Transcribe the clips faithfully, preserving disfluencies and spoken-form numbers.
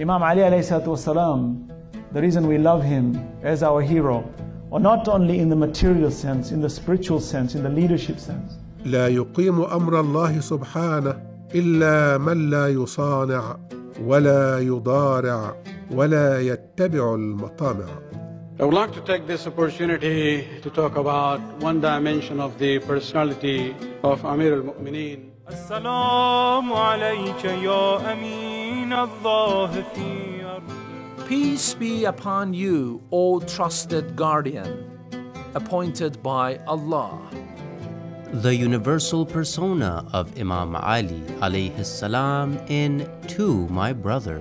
Imam Ali alayhi salatu wasalam, the reason we love him as our hero, or not only in the material sense, in the spiritual sense, in the leadership sense. لا يقيم أمر الله سبحانه إلا من لا يصانع ولا يضارع ولا يتبع المطامع. I would like to take this opportunity to talk about one dimension of the personality of Amir al-Mu'mineen. As-salamu alayka ya Amin Allah fi ardi. Peace be upon you, O trusted guardian, appointed by Allah. The universal persona of Imam Ali alayhi salam in To My Brother.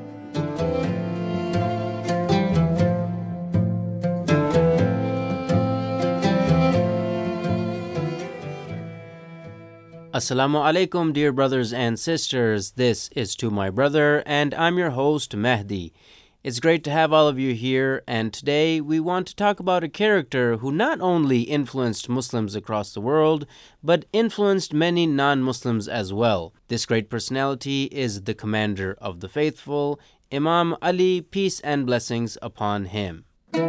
Assalamu alaikum, dear brothers and sisters. This is To My Brother, and I'm your host, Mehdi. It's great to have all of you here, and today we want to talk about a character who not only influenced Muslims across the world, but influenced many non-Muslims as well. This great personality is the commander of the faithful, Imam Ali, peace and blessings upon him.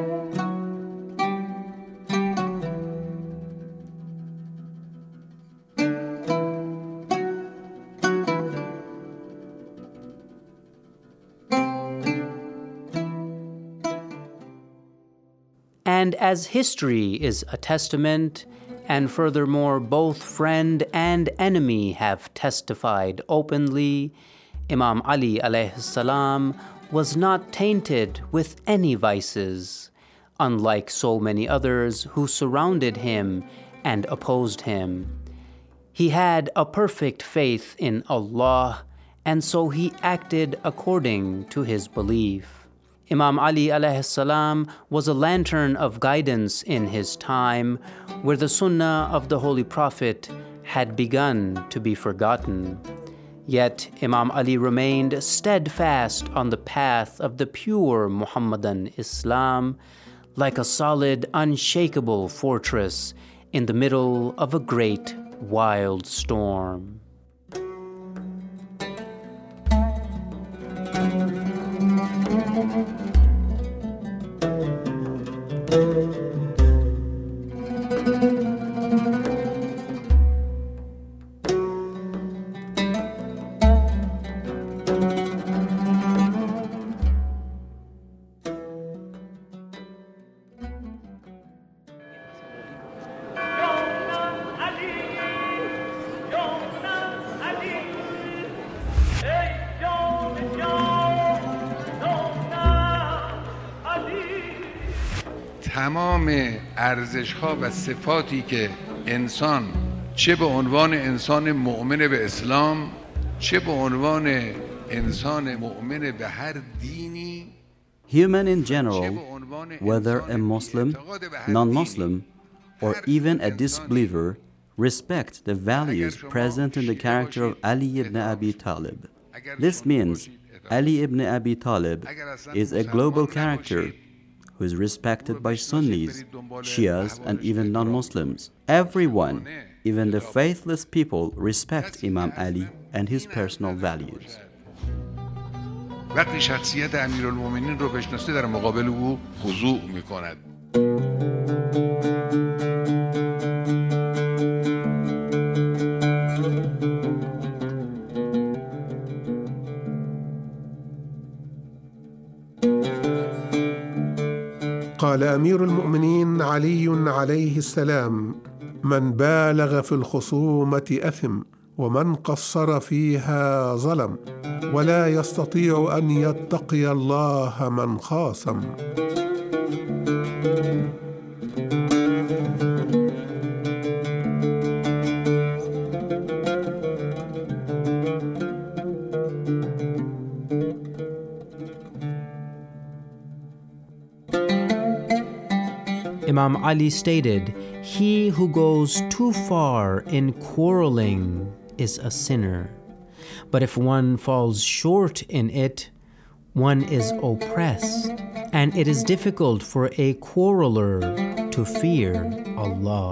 And as history is a testament, and furthermore both friend and enemy have testified openly, Imam Ali alayhi salam was not tainted with any vices, unlike so many others who surrounded him and opposed him. He had a perfect faith in Allah, and so he acted according to his belief. Imam Ali alayhi salam was a lantern of guidance in his time, where the sunnah of the Holy Prophet had begun to be forgotten. Yet Imam Ali remained steadfast on the path of the pure Muhammadan Islam, like a solid, unshakable fortress in the middle of a great, wild storm. تمام ارزش‌ها و صفاتی که انسان چه به عنوان انسان مؤمن به اسلام چه به عنوان انسان مؤمن به هر دینی Human in general, whether a Muslim, non-Muslim, or even a disbeliever, respect the values present in the character of Ali ibn Abi Talib. This means Ali ibn Abi Talib is a global character who is respected by Sunnis, Shias, and even non-Muslims. Everyone, even the faithless people, respect Imam Ali and his personal values. وقتی شخصیت امیرالمومنین رو بشناسه در مقابل او خضوع میکند. قال أمير المؤمنين علي عليه السلام: من بالغ في الخصومة أثم، ومن قصر فيها ظلم، ولا يستطيع أن يتقي الله من خاصم. Imam Ali stated, "He who goes too far in quarreling is a sinner. But if one falls short in it, one is oppressed, and it is difficult for a quarreler to fear Allah."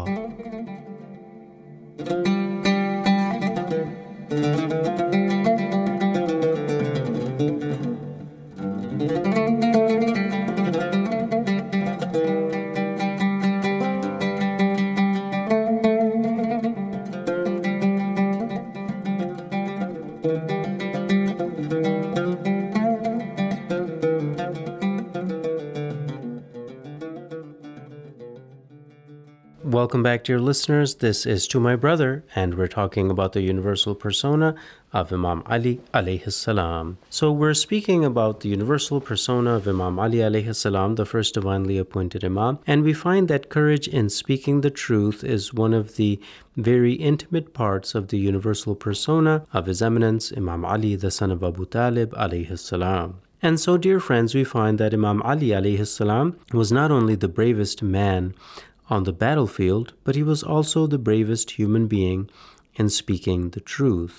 Welcome back, dear listeners. This is To My Brother, and we're talking about the universal persona of Imam Ali alayhi salam. So we're speaking about the universal persona of Imam Ali alayhi salam, the first divinely appointed Imam, and we find that courage in speaking the truth is one of the very intimate parts of the universal persona of His Eminence Imam Ali, the son of Abu Talib alayhi salam. And so, dear friends, we find that Imam Ali alayhi salam was not only the bravest man on the battlefield, but he was also the bravest human being in speaking the truth.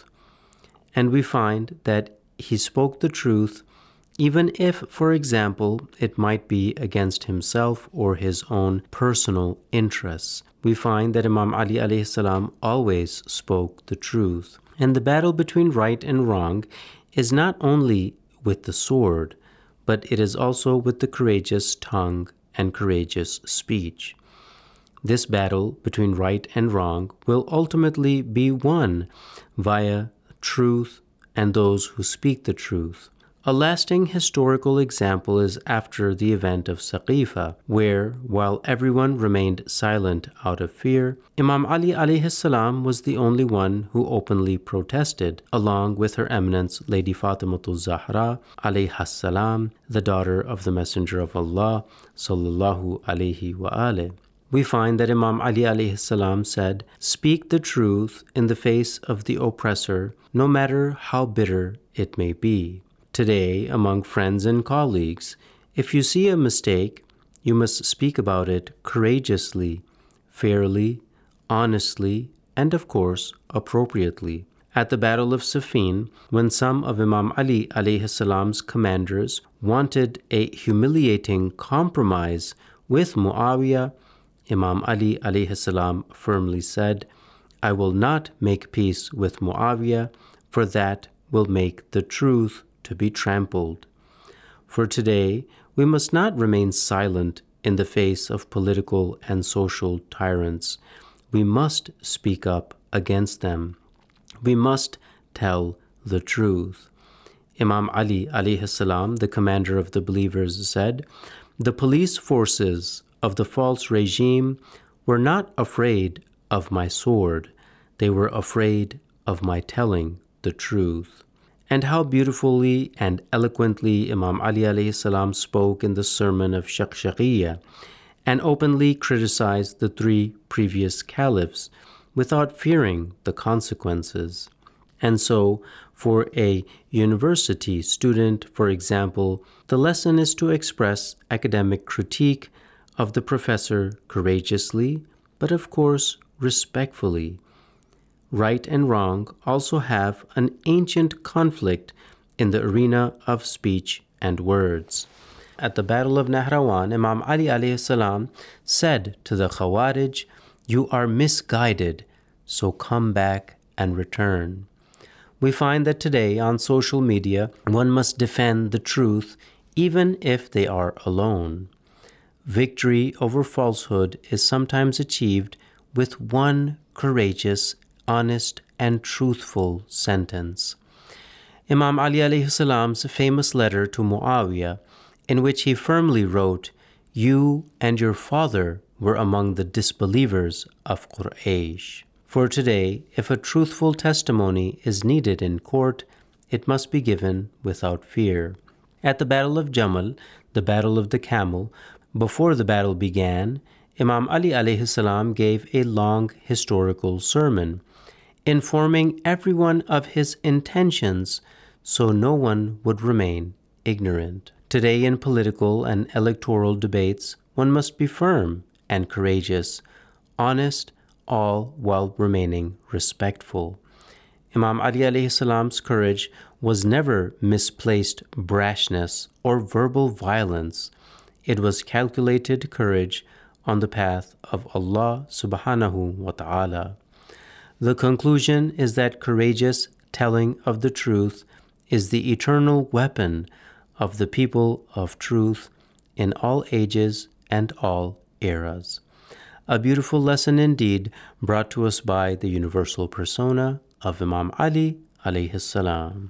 And we find that he spoke the truth even if, for example, it might be against himself or his own personal interests. We find that Imam Ali alayhi salam always spoke the truth. And the battle between right and wrong is not only with the sword, but it is also with the courageous tongue and courageous speech. This battle between right and wrong will ultimately be won via truth and those who speak the truth. A lasting historical example is after the event of Saqifa, where, while everyone remained silent out of fear, Imam Ali alayhi salam was the only one who openly protested, along with Her Eminence Lady Fatimatul Zahra alayha salam, the daughter of the Messenger of Allah sallallahu alayhi wa alayhi. We find that Imam Ali alayhi salam said, "Speak the truth in the face of the oppressor, no matter how bitter it may be." Today, among friends and colleagues, if you see a mistake, you must speak about it courageously, fairly, honestly, and of course, appropriately. At the Battle of Siffin, when some of Imam Ali alayhi salam's commanders wanted a humiliating compromise with Muawiyah, Imam Ali alayhi salam firmly said, "I will not make peace with Muawiyah, for that will make the truth to be trampled." For today, we must not remain silent in the face of political and social tyrants. We must speak up against them. We must tell the truth. Imam Ali alayhi salam, the commander of the believers, said, "The police forces of the false regime were not afraid of my sword. They were afraid of my telling the truth." And how beautifully and eloquently Imam Ali alayhi salam spoke in the sermon of Shaqshaqiyya, and openly criticized the three previous caliphs without fearing the consequences. And so, for a university student, for example, the lesson is to express academic critique of the professor courageously, but of course respectfully. Right and wrong also have an ancient conflict in the arena of speech and words. At the Battle of Nahrawan, Imam Ali alayhi salam said to the Khawarij, "You are misguided, so come back and return." We find that today on social media, one must defend the truth even if they are alone. Victory over falsehood is sometimes achieved with one courageous, honest, and truthful sentence. Imam Ali alayhi salam's famous letter to Muawiyah, in which he firmly wrote, "You and your father were among the disbelievers of Quraysh." For today, if a truthful testimony is needed in court, it must be given without fear. At the Battle of Jamal, the Battle of the Camel, before the battle began, Imam Ali alayhi salam gave a long historical sermon, informing everyone of his intentions so no one would remain ignorant. Today in political and electoral debates, one must be firm and courageous, honest, all while remaining respectful. Imam Ali alayhi salam's courage was never misplaced brashness or verbal violence. It was calculated courage on the path of Allah subhanahu wa ta'ala. The conclusion is that courageous telling of the truth is the eternal weapon of the people of truth in all ages and all eras. A beautiful lesson indeed, brought to us by the universal persona of Imam Ali alayhi salam.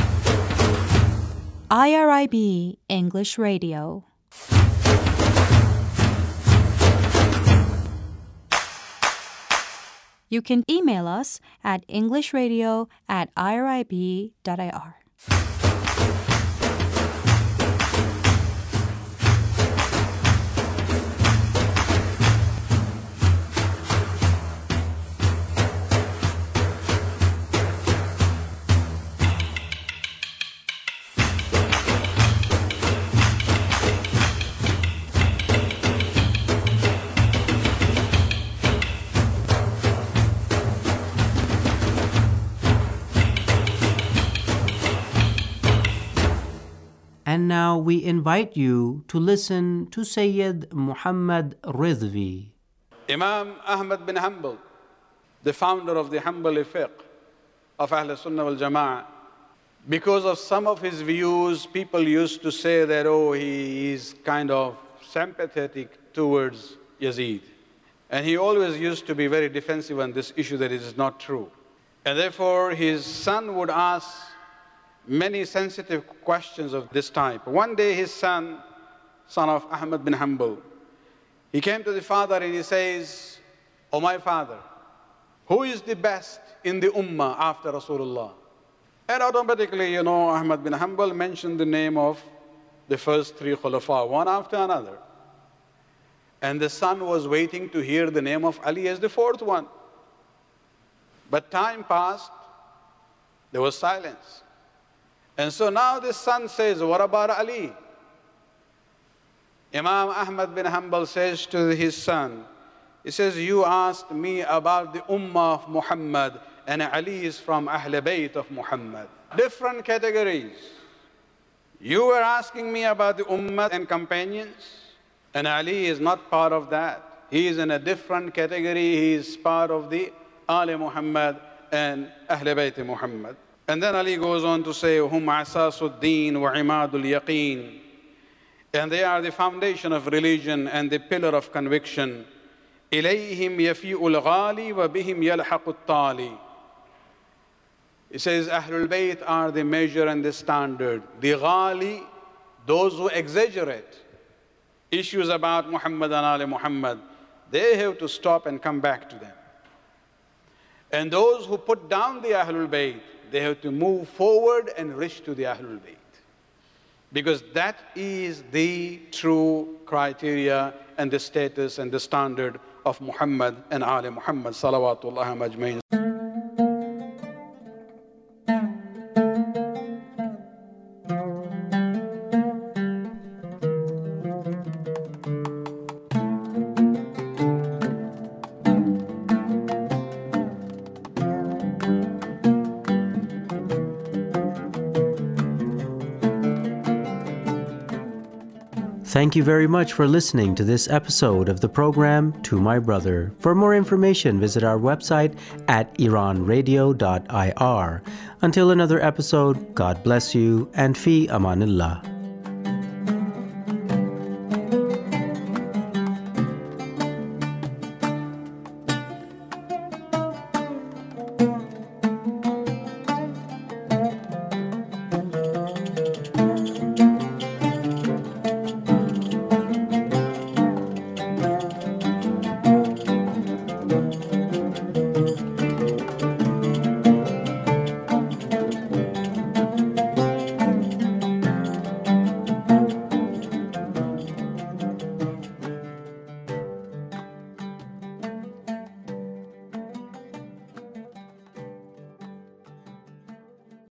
I R I B English Radio. You can email us at englishradio at irib dot I R. And now we invite you to listen to Sayyid Muhammad Ridvi. Imam Ahmad bin Hanbal, the founder of the Hanbali fiqh of Ahl Sunnah wal Jama'ah, because of some of his views, people used to say that, oh, he is kind of sympathetic towards Yazid. And he always used to be very defensive on this issue that it is not true. And therefore, his son would ask many sensitive questions of this type. One day his son, son of Ahmad bin Hanbal, he came to the father and he says, "Oh my father, who is the best in the ummah after Rasulullah?" And automatically, you know, Ahmad bin Hanbal mentioned the name of the first three khulafa, one after another. And the son was waiting to hear the name of Ali as the fourth one. But time passed, there was silence. And so now the son says, "What about Ali?" Imam Ahmad bin Hanbal says to his son, he says, "You asked me about the ummah of Muhammad, and Ali is from Ahl Bayt of Muhammad. Different categories. You were asking me about the ummah and companions, and Ali is not part of that. He is in a different category. He is part of the Ali Muhammad and Ahl Bayt Muhammad." And then Ali goes on to say, "Hum asasuddin wa imadul yaqeen." And they are the foundation of religion and the pillar of conviction. "Ilayhim yafi'ul ghali wa bihim yalhaqut tali." He says, Ahlul Bayt are the measure and the standard. The ghali, those who exaggerate issues about Muhammad and Ali Muhammad, they have to stop and come back to them. And those who put down the Ahlul Bayt, they have to move forward and reach to the Ahlul Bayt. Because that is the true criteria and the status and the standard of Muhammad and Ali Muhammad salawatullah majmain. Thank you very much for listening to this episode of the program To My Brother. For more information, visit our website at iran radio dot I R. Until another episode, God bless you and fi amanillah.